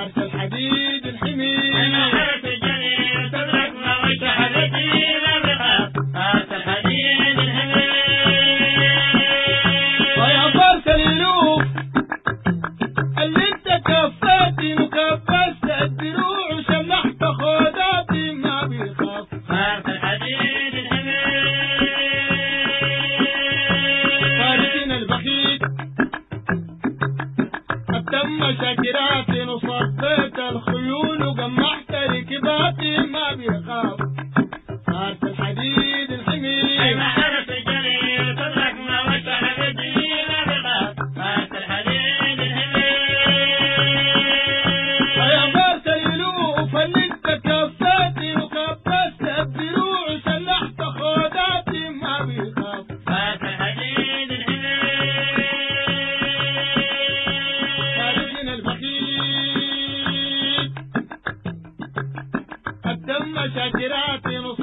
فارس الحديد الحمي حرس الجليل صدرك ما وش حبيبي ما بخاف فارس الحديد الحمي ويا فارس الألوف اللي انت كفاتي وكبست الدروع وشلحت خوداتي ما بيخاف فارس الحديد الحمي فارسين البخيت أتم شاكراتي وصفيت الخيول وجمعت ركباتي ما بيخاف فارس الحديد الحمي حرس الجليل صدرك ما وش حبيبي ما بخاف فارس الحديد الحمي ويا فارس الألوف اللي انت كفاتي وكبست الدروع وشلحت خوداتي ما بيخاف فارس الحديد الحمي فارسين البخيت الدم شاكراتي